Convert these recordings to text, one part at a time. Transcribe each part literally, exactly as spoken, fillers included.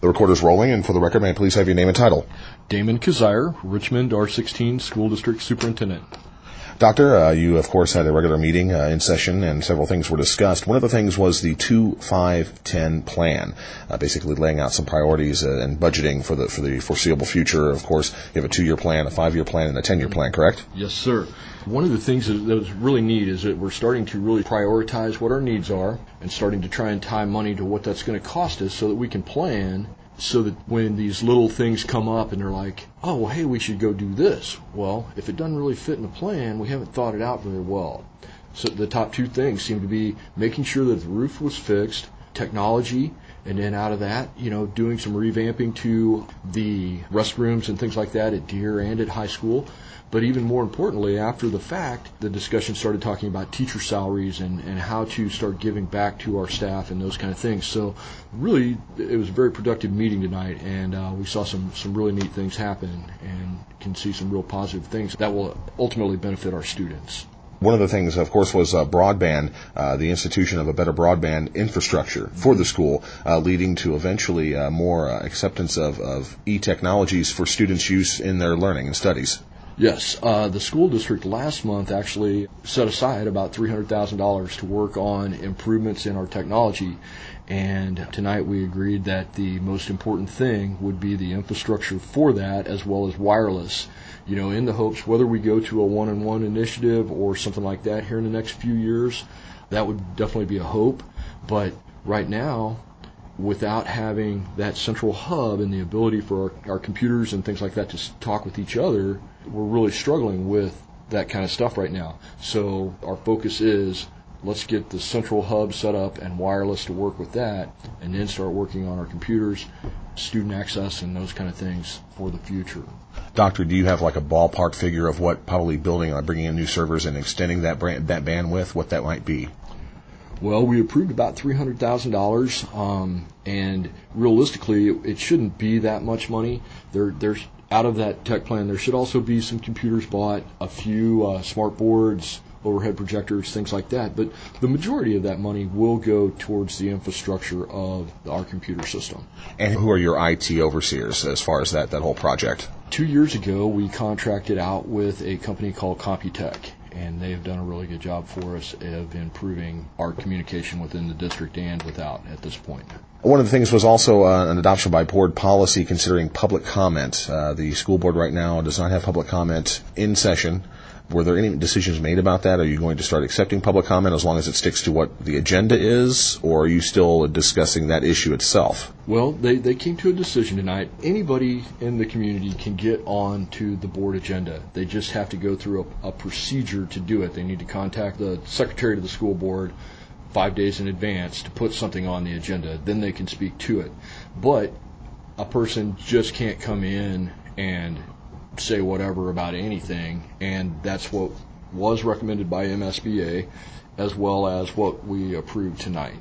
The recorder's rolling, and for the record, may I please have your name and title? Damon Kazire, Richmond R sixteen School District Superintendent. Doctor, uh, you, of course, had a regular meeting uh, in session, and several things were discussed. One of the things was the two five ten plan, uh, basically laying out some priorities uh, and budgeting for the for the foreseeable future. Of course, you have a two-year plan, a five-year plan, and a ten-year plan, correct? Yes, sir. One of the things that was really neat is that we're starting to really prioritize what our needs are and starting to try and tie money to what that's going to cost us so that we can plan so that when these little things come up and they're like, oh, well, hey, we should go do this. Well, if it doesn't really fit in the plan, we haven't thought it out very well. So the top two things seem to be making sure that the roof was fixed, technology, and then out of that, you know, doing some revamping to the restrooms and things like that at Deere and at high school. But even more importantly, after the fact, the discussion started talking about teacher salaries and, and how to start giving back to our staff and those kind of things. So really, it was a very productive meeting tonight, and uh, we saw some, some really neat things happen and can see some real positive things that will ultimately benefit our students. One of the things, of course, was uh, broadband, uh, the institution of a better broadband infrastructure for the school, uh, leading to eventually uh, more uh, acceptance of, of e-technologies for students' use in their learning and studies. Yes, uh, the school district last month actually set aside about three hundred thousand dollars to work on improvements in our technology. And tonight we agreed that the most important thing would be the infrastructure for that, as well as wireless. You know, in the hopes whether we go to a one-on-one initiative or something like that here in the next few years, that would definitely be a hope. But right now, without having that central hub and the ability for our, our computers and things like that to talk with each other, we're really struggling with that kind of stuff right now. So our focus is, let's get the central hub set up and wireless to work with that, and then start working on our computers, student access, and those kind of things for the future. Doctor, do you have like a ballpark figure of what probably building, like bringing in new servers and extending that brand, that bandwidth, what that might be? Well, we approved about three hundred thousand dollars, um, and realistically, it, it shouldn't be that much money. There, there's out of that tech plan, there should also be some computers bought, a few uh, smart boards, overhead projectors, things like that. But the majority of that money will go towards the infrastructure of our computer system. And who are your I T overseers as far as that, that whole project? Two years ago, we contracted out with a company called Computech, and they've done a really good job for us of improving our communication within the district and without at this point. One of the things was also uh, an adoption by board policy considering public comment. Uh, the school board right now does not have public comment in session. Were there any decisions made about that? Are you going to start accepting public comment as long as it sticks to what the agenda is, or are you still discussing that issue itself? Well, they, they came to a decision tonight. Anybody in the community can get on to the board agenda. They just have to go through a, a procedure to do it. They need to contact the secretary of the school board five days in advance to put something on the agenda. Then they can speak to it. But a person just can't come in and say whatever about anything, and that's what was recommended by M S B A as well as what we approved tonight.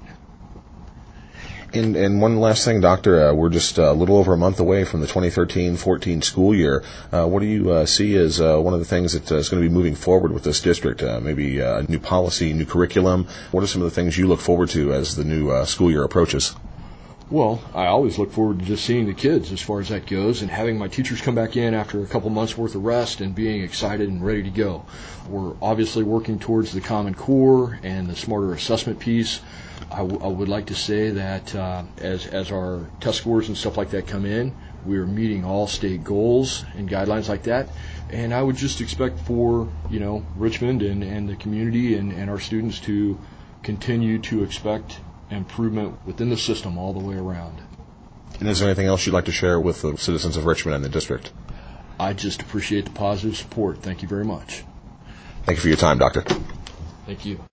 And, and one last thing, Doctor, uh, we're just a little over a month away from the twenty thirteen fourteen school year. Uh, what do you uh, see as uh, one of the things that uh, is going to be moving forward with this district? Uh, maybe uh, new policy, new curriculum? What are some of the things you look forward to as the new uh, school year approaches? Well, I always look forward to just seeing the kids as far as that goes and having my teachers come back in after a couple months worth of rest and being excited and ready to go. We're obviously working towards the Common Core and the smarter assessment piece. I, w- I would like to say that uh, as, as our test scores and stuff like that come in, we're meeting all state goals and guidelines like that. And I would just expect for, you know, Richmond and, and the community and, and our students to continue to expect improvement within the system all the way around. And is there anything else you'd like to share with the citizens of Richmond and the district? I just appreciate the positive support. Thank you very much. Thank you for your time, Doctor. Thank you.